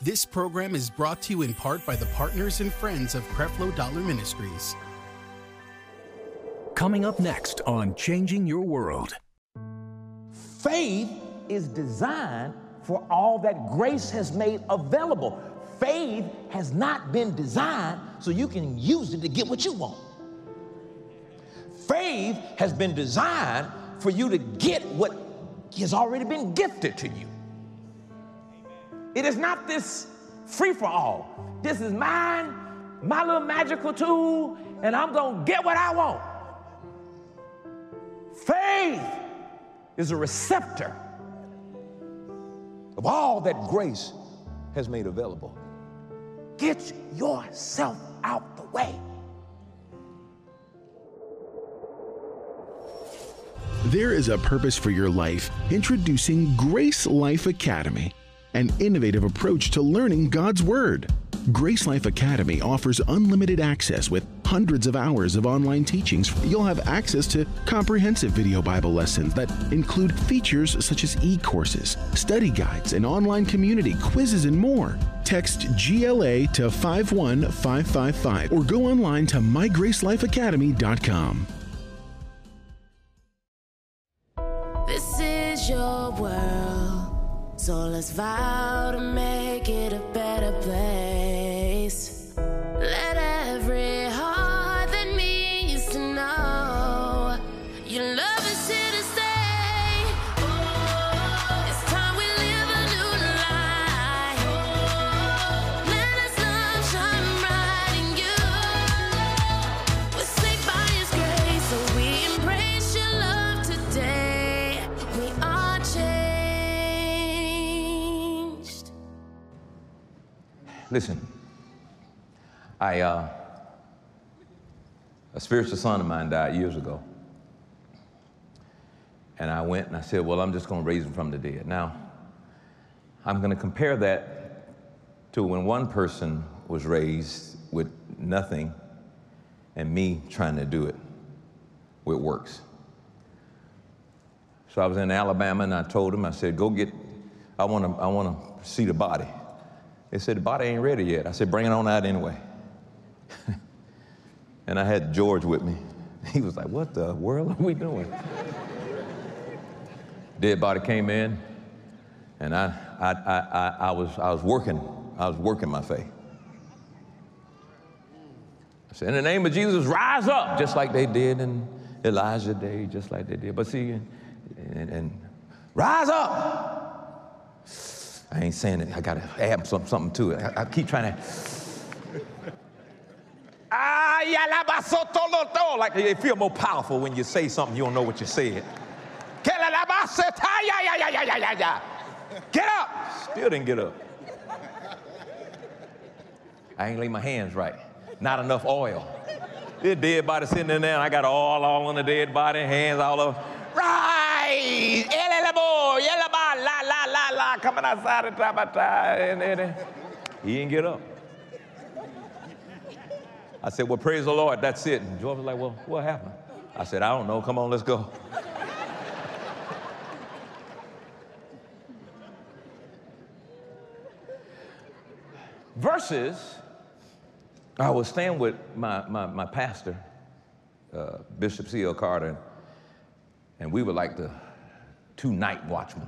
This program is brought to you in part by the partners and friends of Creflo Dollar Ministries. Coming up next on Changing Your World. Faith is designed for all that grace has made available. Faith has not been designed so you can use it to get what you want. Faith has been designed for you to get what has already been gifted to you. It is not this free-for-all. This is mine, my little magical tool, and I'm going to get what I want. Faith is a receptor of all that grace has made available. Get yourself out the way. There is a purpose for your life. Introducing Grace Life Academy, an innovative approach to learning God's Word. Grace Life Academy offers unlimited access with hundreds of hours of online teachings. You'll have access to comprehensive video Bible lessons that include features such as e-courses, study guides, an online community, quizzes, and more. Text GLA to 51555 or go online to mygracelifeacademy.com. This is your world, so let's vow to make it a better place. Let every heart that needs to know your love is here to stay. Oh, it's time we live a new life. Oh, let us love shine bright in you. We're saved by His grace, so we embrace your love today. We are changed. Listen, a spiritual son of mine died years ago. And I went and I said, well, I'm just going to raise him from the dead. Now, I'm going to compare that to when one person was raised with nothing and me trying to do it with works. So I was in Alabama and I told him, I said, go get, I want to see the body. They said, the body ain't ready yet. I said, bring it on out anyway. And I had George with me. He was like, what the world are we doing? Dead body came in, and I was working my faith. I said, in the name of Jesus, rise up, just like they did in Elijah's day, just like they did. But see, and rise up. I ain't saying it. I got to add something to it. I keep trying to. Like they feel more powerful when you say something you don't know what you said. Get up. Still didn't get up. I ain't lay my hands right. Not enough oil. This dead body sitting in there, and I got all on the dead body, hands all over. Right! Coming outside the top of time. He didn't get up. I said, well, praise the Lord, that's it. And George was like, well, what happened? I said, I don't know, come on, let's go. Versus, I was staying with my pastor, Bishop C.L. Carter, and we were like the two night watchmen.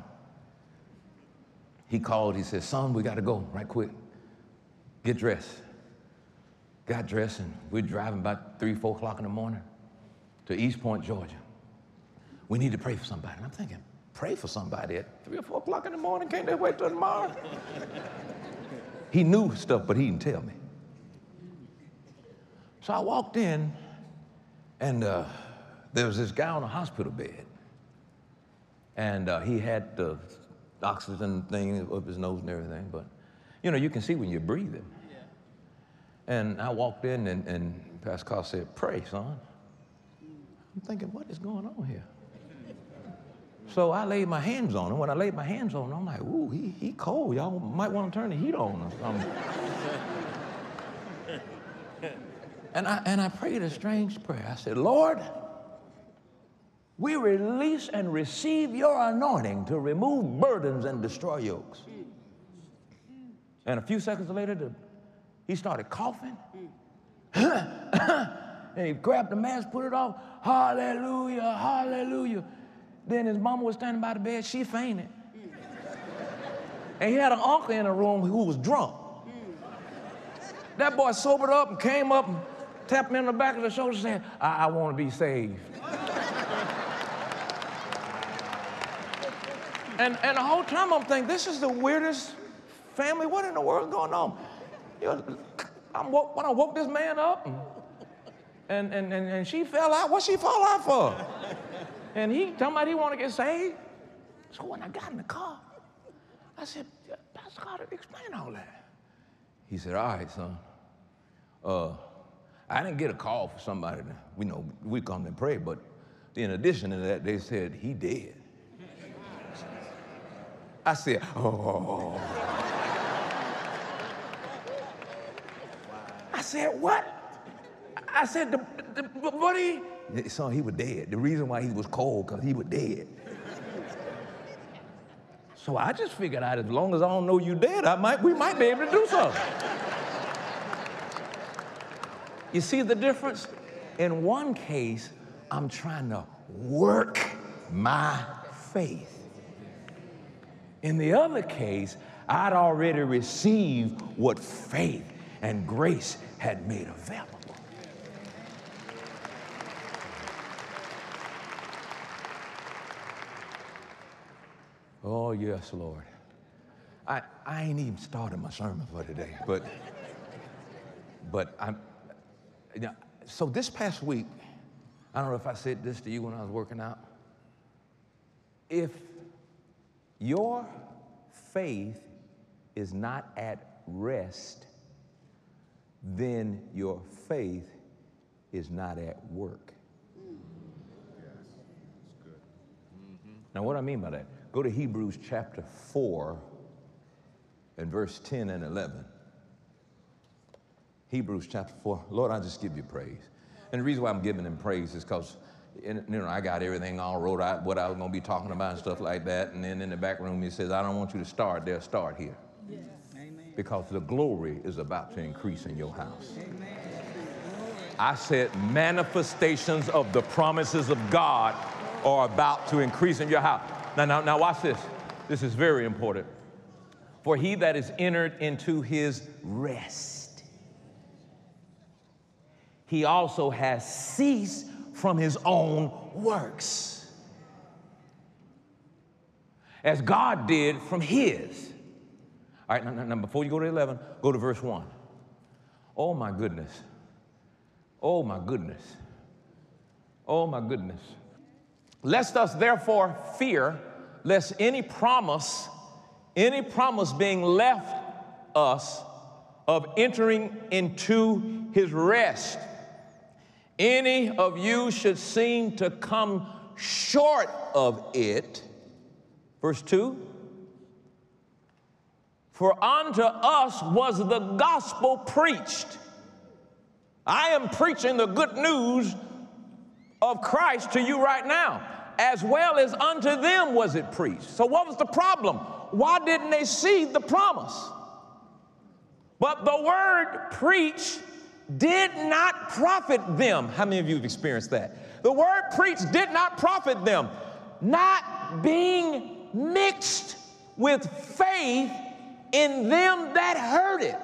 He called, he said, son, we got to go right quick. Get dressed. Got dressed, and we're driving about 3, 4 o'clock in the morning to East Point, Georgia. We need to pray for somebody. And I'm thinking, pray for somebody at 3 or 4 o'clock in the morning? Can't they wait till tomorrow? He knew stuff, but he didn't tell me. So I walked in, and there was this guy on a hospital bed. And he had the oxygen thing up his nose and everything, but, you know, you can see when you're breathing. And I walked in, and Pastor Carl said, pray, son. I'm thinking, what is going on here? So I laid my hands on him. When I laid my hands on him, I'm like, ooh, he cold. Y'all might want to turn the heat on or something. And I prayed a strange prayer. I said, Lord, we release and receive your anointing to remove burdens and destroy yokes. And a few seconds later, he started coughing. And he grabbed the mask, put it off. Hallelujah, hallelujah. Then his mama was standing by the bed. She fainted. And he had an uncle in the room who was drunk. That boy sobered up and came up and tapped me on the back of the shoulder saying, I want to be saved. And the whole time I'm thinking, this is the weirdest family. What in the world is going on? You know, when I woke this man up, and she fell out. What she fall out for? And he talking about he want to get saved. So when I got in the car, I said, Pastor Carter, explain all that. He said, all right, son. I didn't get a call for somebody. We come and pray, but in addition to that, they said he dead. I said, oh. I said, what? I said, buddy, son, he was dead. The reason why he was cold, because he was dead. So I just figured out, as long as I don't know you dead, we might be able to do something. You see the difference? In one case, I'm trying to work my faith. In the other case, I'd already received what faith and grace had made available. Oh, yes, Lord. I ain't even started my sermon for today, but so this past week, I don't know if I said this to you when I was working out. If your faith is not at rest, then your faith is not at work. Now, what do I mean by that? Go to Hebrews chapter 4 and verse 10 and 11. Hebrews chapter 4. Lord, I just give you praise. And the reason why I'm giving him praise is because I got everything all wrote out, what I was going to be talking about and stuff like that. And then in the back room, he says, I don't want you to start there, start here. Yes. Because the glory is about to increase in your house. Amen. I said manifestations of the promises of God are about to increase in your house. Now watch this. This is very important. For he that is entered into his rest, he also has ceased from his own works, as God did from his. All right, now before you go to 11, go to verse 1. Oh, my goodness. Oh, my goodness. Oh, my goodness. Lest us therefore fear, lest any promise being left us of entering into his rest, any of you should seem to come short of it. Verse 2. For unto us was the gospel preached. I am preaching the good news of Christ to you right now, as well as unto them was it preached. So what was the problem? Why didn't they see the promise? But the word preached did not profit them. How many of you have experienced that? The word preached did not profit them, not being mixed with faith in them that heard it.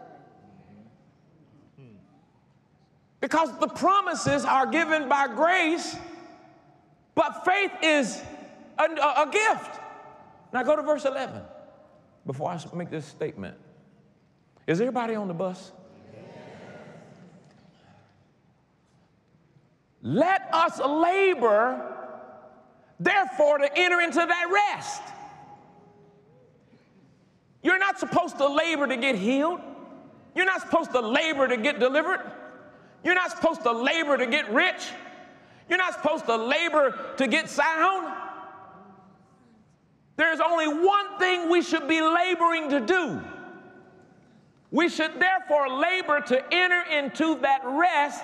Because the promises are given by grace, but faith is a gift. Now go to verse 11 before I make this statement. Is everybody on the bus? Let us labor, therefore, to enter into that rest. You're not supposed to labor to get healed. You're not supposed to labor to get delivered. You're not supposed to labor to get rich. You're not supposed to labor to get sound. There's only one thing we should be laboring to do. We should therefore labor to enter into that rest,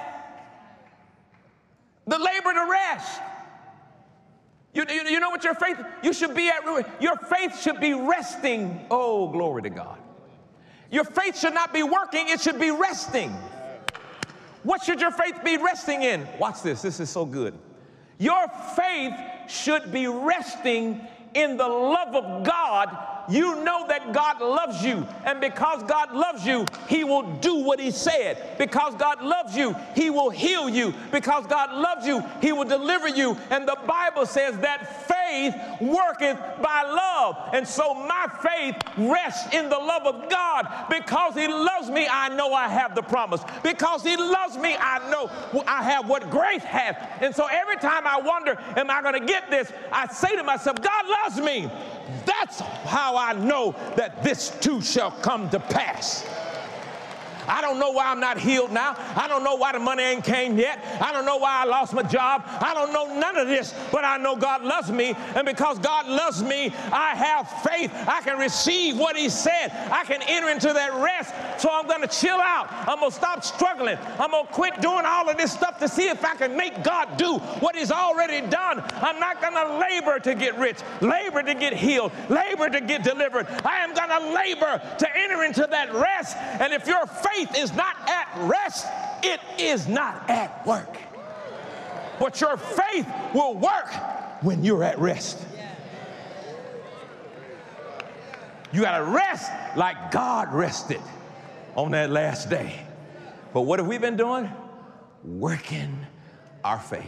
the labor to rest. You know what your faith, you should be at, your faith should be resting. Oh, glory to God. Your faith should not be working, it should be resting. What should your faith be resting in? Watch this, this is so good. Your faith should be resting in the love of God. You know that God loves you, and because God loves you, he will do what he said. Because God loves you, he will heal you. Because God loves you, he will deliver you. And the Bible says that faith worketh by love. And so my faith rests in the love of God. Because he loves me, I know I have the promise. Because he loves me, I know I have what grace has. And so every time I wonder, am I going to get this? I say to myself, God loves me. That's how I know that this too shall come to pass. I don't know why I'm not healed now. I don't know why the money ain't came yet. I don't know why I lost my job. I don't know none of this, but I know God loves me. And because God loves me, I have faith. I can receive what he said. I can enter into that rest. So I'm going to chill out. I'm going to stop struggling. I'm going to quit doing all of this stuff to see if I can make God do what he's already done. I'm not going to labor to get rich, labor to get healed, labor to get delivered. I am going to labor to enter into that rest. And if your faith is not at rest, it is not at work. But your faith will work when you're at rest. You got to rest like God rested on that last day. But what have we been doing? Working our faith.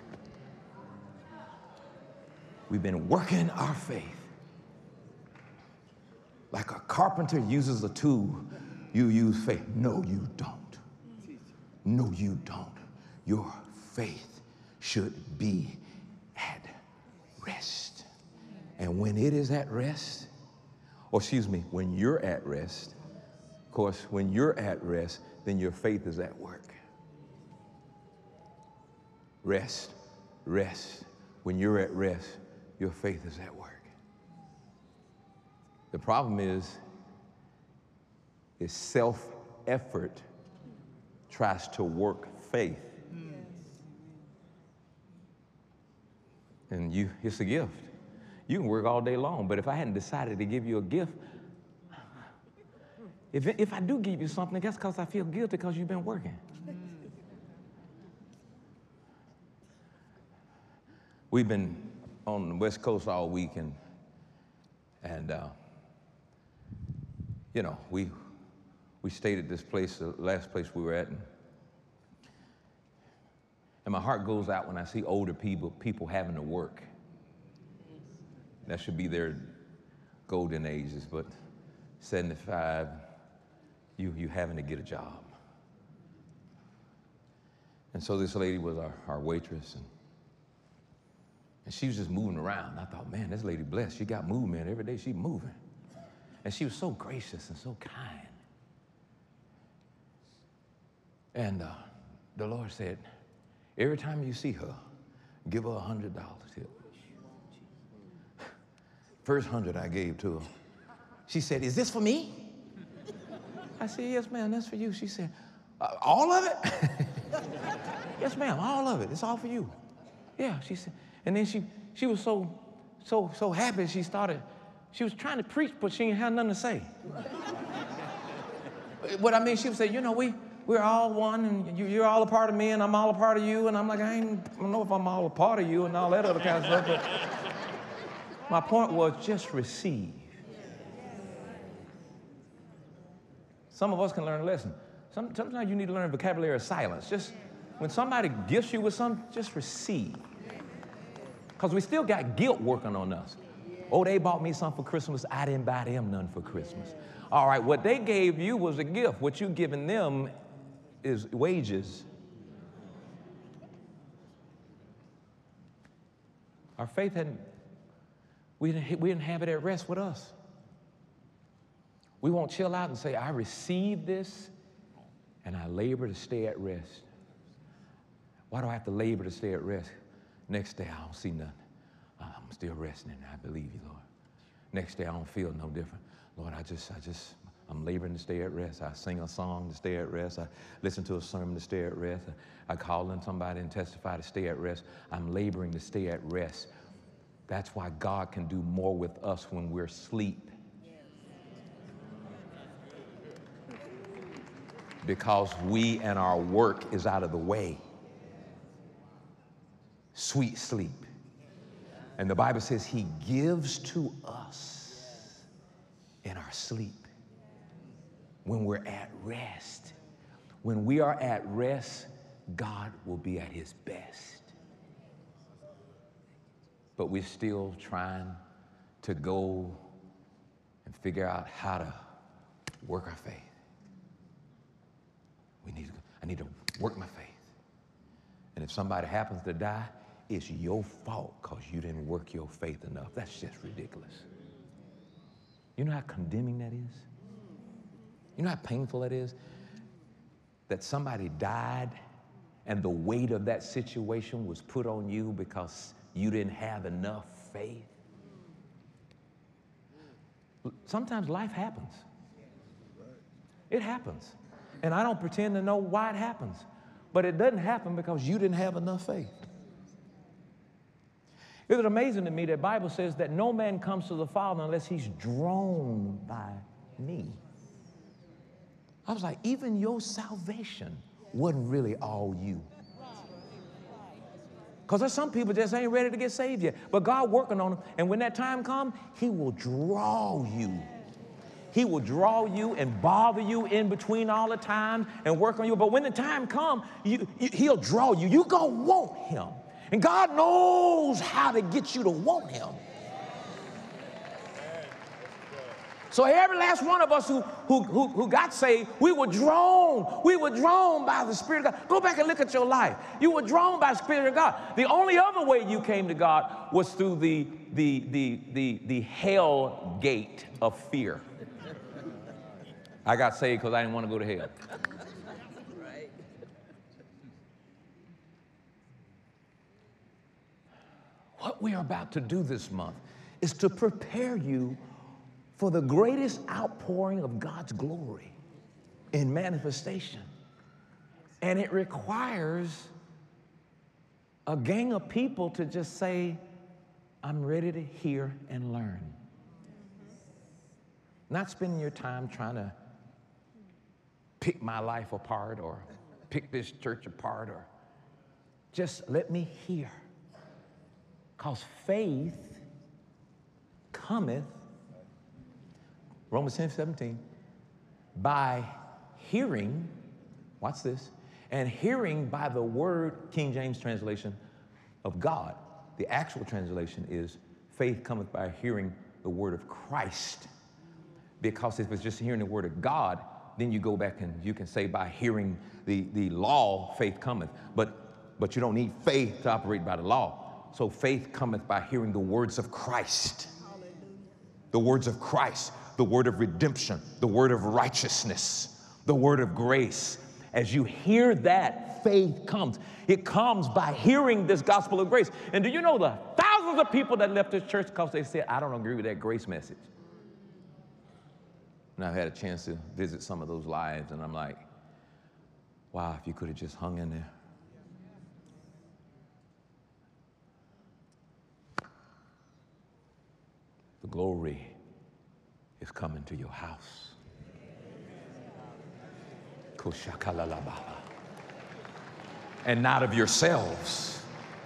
We've been working our faith. Like a carpenter uses a tool, you use faith. No, you don't. No, you don't. Your faith should be at rest. And when it is at rest, or excuse me, when you're at rest, of course, when you're at rest, then your faith is at work. Rest, rest. When you're at rest, your faith is at work. The problem is self-effort tries to work faith. And it's a gift. You can work all day long, but if I hadn't decided to give you a gift, if I do give you something, that's because I feel guilty because you've been working. We've been on the West Coast all week, and you know, we stayed at this place, the last place we were at, and my heart goes out when I see older people having to work. That should be their golden ages, but 75, you having to get a job. And so this lady was our waitress, and she was just moving around. I thought, man, this lady blessed. She got movement every day. She's moving. And she was so gracious and so kind. And the Lord said, every time you see her, give her $100 tip. First 100 I gave to her. She said, is this for me? I said, yes, ma'am, that's for you. She said, all of it? Yes, ma'am, all of it. It's all for you. Yeah, she said. And then she was so happy. She was trying to preach, but she didn't have nothing to say. What I mean, she would say, you know, we're all one, and you're all a part of me, and I'm all a part of you. And I'm like, I don't know if I'm all a part of you and all that other kind of stuff. But my point was just receive. Some of us can learn a lesson. Sometimes you need to learn vocabulary of silence. Just when somebody gifts you with something, just receive. Because we still got guilt working on us. Oh, they bought me something for Christmas. I didn't buy them none for Christmas. All right, what they gave you was a gift. What you giving them is wages. Our faith we didn't have it at rest with us. We won't chill out and say, I received this and I labor to stay at rest. Why do I have to labor to stay at rest? Next day, I don't see nothing. I'm still resting, and I believe you, Lord. Next day, I don't feel no different. Lord, I'm laboring to stay at rest. I sing a song to stay at rest. I listen to a sermon to stay at rest. I call in somebody and testify to stay at rest. I'm laboring to stay at rest. That's why God can do more with us when we're asleep. because we and our work is out of the way. Sweet sleep. And the Bible says he gives to us in our sleep when we're at rest. When we are at rest, God will be at his best. But we're still trying to go and figure out how to work our faith. I need to work my faith. And if somebody happens to die, it's your fault because you didn't work your faith enough. That's just ridiculous. You know how condemning that is? You know how painful that is? That somebody died and the weight of that situation was put on you because you didn't have enough faith. Sometimes life happens. It happens. And I don't pretend to know why it happens. But it doesn't happen because you didn't have enough faith. It is amazing to me that the Bible says that no man comes to the Father unless he's drawn by me. I was like, even your salvation wasn't really all you. Because there's some people just ain't ready to get saved yet. But God working on them. And when that time comes, he will draw you. He will draw you and bother you in between all the time and work on you. But when the time comes, he'll draw you. You're going to want him. And God knows how to get you to want him. So every last one of us who got saved, we were drawn by the Spirit of God. Go back and look at your life. You were drawn by the Spirit of God. The only other way you came to God was through the hell gate of fear. I got saved because I didn't want to go to hell. What we are about to do this month is to prepare you for the greatest outpouring of God's glory in manifestation. And it requires a gang of people to just say, I'm ready to hear and learn. Not spending your time trying to pick my life apart or pick this church apart, or just let me hear. Because faith cometh, Romans 10:17, by hearing, watch this, and hearing by the word, King James translation, of God. The actual translation is, faith cometh by hearing the word of Christ. Because if it's just hearing the word of God, then you go back and you can say by hearing the law, faith cometh. But you don't need faith to operate by the law. So faith cometh by hearing the words of Christ. The words of Christ, the word of redemption, the word of righteousness, the word of grace. As you hear that, faith comes. It comes by hearing this gospel of grace. And do you know the thousands of people that left this church because they said, I don't agree with that grace message? And I've had a chance to visit some of those lives, and I'm like, wow, if you could have just hung in there. The glory is coming to your house. And not of yourselves.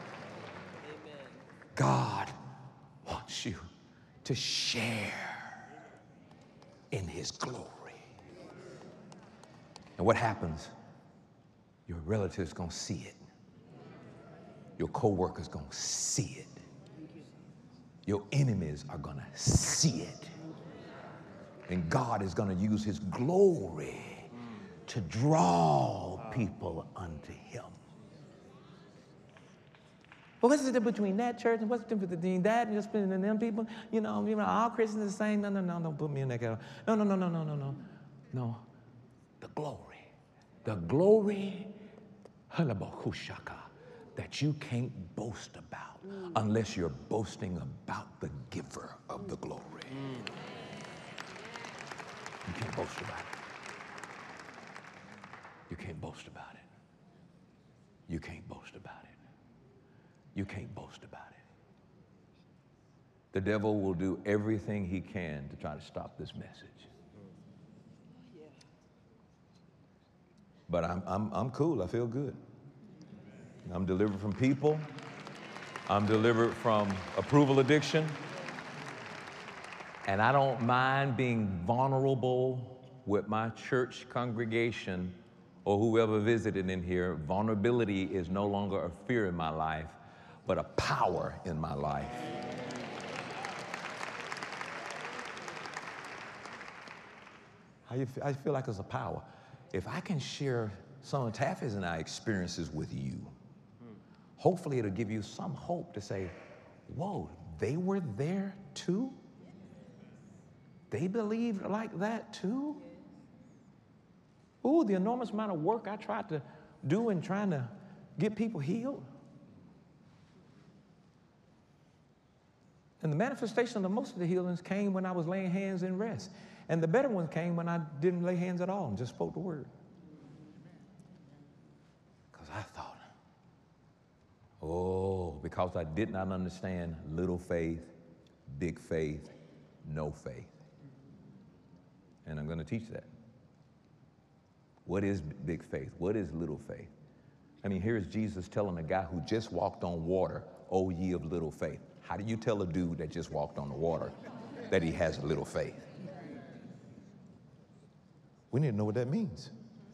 God wants you to share in his glory. And what happens? Your relatives gonna see it. Your co-workers gonna see it. Your enemies are gonna see it. And God is gonna use his glory to draw people unto him. But what's the difference between that church and what's the difference between that and just spending in them people? You know, all Christians are the same. No, don't put me in that category. No. The glory, that you can't boast about unless you're boasting about the giver of the glory. You can't boast about it. You can't boast about it. You can't boast about it. You can't boast about it. The devil will do everything he can to try to stop this message. But I'm cool. I feel good. I'm delivered from people. I'm delivered from approval addiction. And I don't mind being vulnerable with my church congregation or whoever visited in here. Vulnerability is no longer a fear in my life, but a power in my life. I feel like it's a power. If I can share some of Taffy's and I experiences with you, hopefully it'll give you some hope to say, whoa, they were there too? They believed like that too? Ooh, the enormous amount of work I tried to do in trying to get people healed. And the manifestation of most of the healings came when I was laying hands in rest. And the better ones came when I didn't lay hands at all and just spoke the word. Because I thought, because I did not understand little faith, big faith, no faith. And I'm going to teach that. What is big faith? What is little faith? I mean, here's Jesus telling a guy who just walked on water, "O ye of little faith." How do you tell a dude that just walked on the water that he has little faith? We need to know what that means.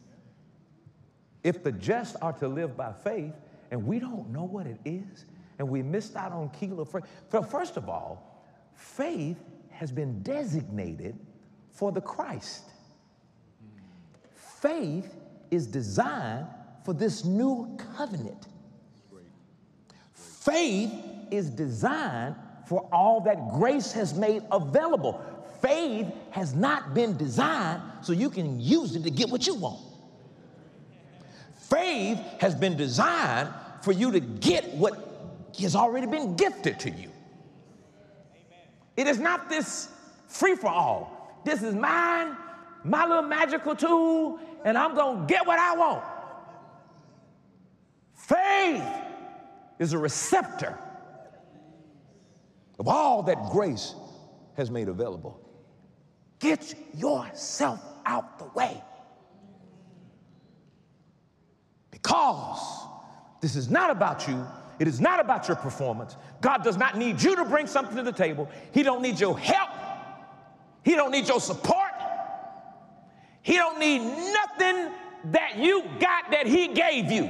If the just are to live by faith, and we don't know what it is, and we missed out on kilo faith. First of all, faith has been designated for the Christ. Faith is designed for this new covenant. Faith is designed for all that grace has made available. Faith has not been designed so you can use it to get what you want. Faith has been designed for you to get what has already been gifted to you. It is not this free-for-all. This is mine, my little magical tool, and I'm going to get what I want. Faith is a receptor of all that grace has made available. Get yourself out the way. Because this is not about you. It is not about your performance. God does not need you to bring something to the table. He don't need your help. He don't need your support. He don't need nothing that you got that he gave you.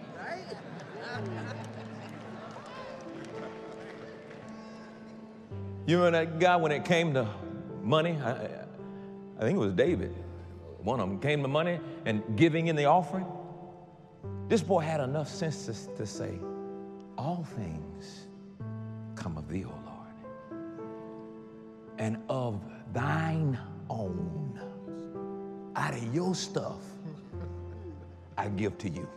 You remember that guy when it came to money? I think it was David. One of them came to money and giving in the offering. This boy had enough sense to say, all things come of thee, O Lord, and of thine own, out of your stuff, I give to you.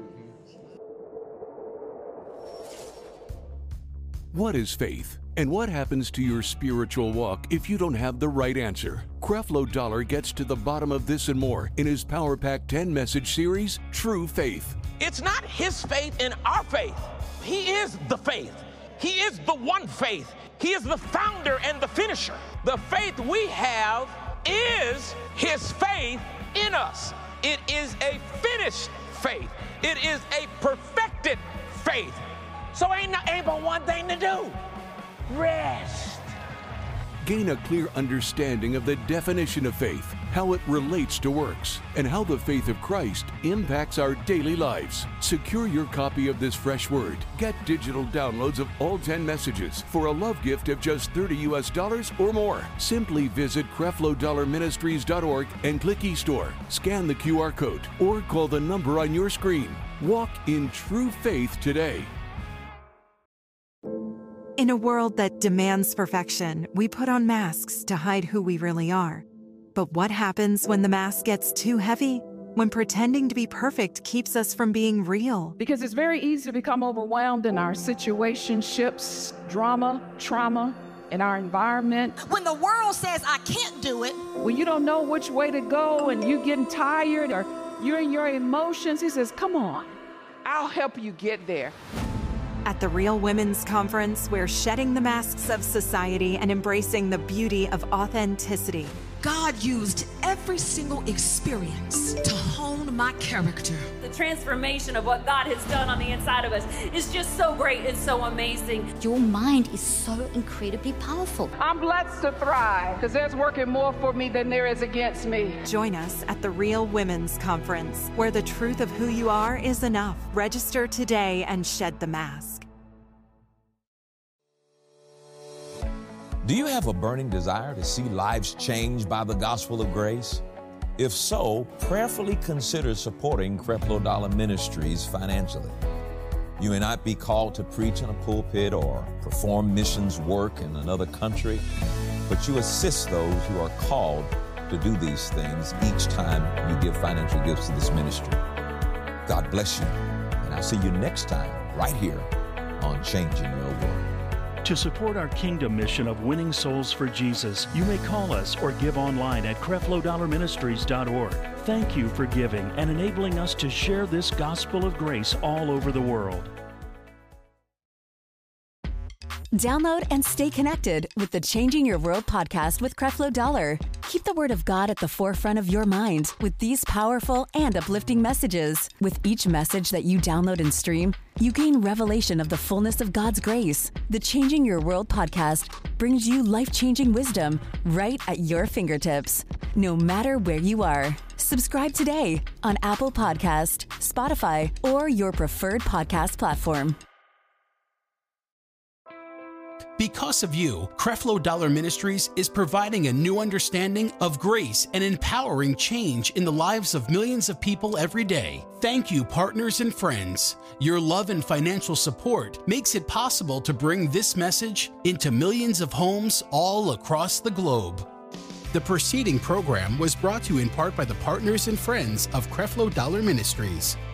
What is faith? And what happens to your spiritual walk if you don't have the right answer? Creflo Dollar gets to the bottom of this and more in his Power Pack 10 message series, True Faith. It's not his faith in our faith. He is the faith. He is the one faith. He is the founder and the finisher. The faith we have is his faith in us. It is a finished faith. It is a perfected faith. So ain't but one thing to do. Rest. Gain a clear understanding of the definition of faith, how it relates to works, and how the faith of Christ impacts our daily lives. Secure your copy of this fresh word. Get digital downloads of all 10 messages for a love gift of just $30 or more. Simply visit CrefloDollarMinistries.org and click eStore. Scan the QR code or call the number on your screen. Walk in true faith today. In a world that demands perfection, we put on masks to hide who we really are. But what happens when the mask gets too heavy? When pretending to be perfect keeps us from being real? Because it's very easy to become overwhelmed in our situationships, drama, trauma, in our environment. When the world says I can't do it. When you don't know which way to go and you're getting tired or you're in your emotions, he says, come on, I'll help you get there. At the Real Women's Conference, we're shedding the masks of society and embracing the beauty of authenticity. God used every single experience to hone my character. The transformation of what God has done on the inside of us is just so great and so amazing. Your mind is so incredibly powerful. I'm blessed to thrive because there's working more for me than there is against me. Join us at the Real Women's Conference, where the truth of who you are is enough. Register today and shed the mask. Do you have a burning desire to see lives changed by the gospel of grace? If so, prayerfully consider supporting Creflo Dollar Ministries financially. You may not be called to preach in a pulpit or perform missions work in another country, but you assist those who are called to do these things each time you give financial gifts to this ministry. God bless you, and I'll see you next time right here on Changing Your World. To support our kingdom mission of winning souls for Jesus, you may call us or give online at CrefloDollarMinistries.org. Thank you for giving and enabling us to share this gospel of grace all over the world. Download and stay connected with the Changing Your World podcast with Creflo Dollar. Keep the Word of God at the forefront of your mind with these powerful and uplifting messages. With each message that you download and stream, you gain revelation of the fullness of God's grace. The Changing Your World podcast brings you life-changing wisdom right at your fingertips, no matter where you are. Subscribe today on Apple Podcast, Spotify, or your preferred podcast platform. Because of you, Creflo Dollar Ministries is providing a new understanding of grace and empowering change in the lives of millions of people every day. Thank you, partners and friends. Your love and financial support makes it possible to bring this message into millions of homes all across the globe. The preceding program was brought to you in part by the partners and friends of Creflo Dollar Ministries.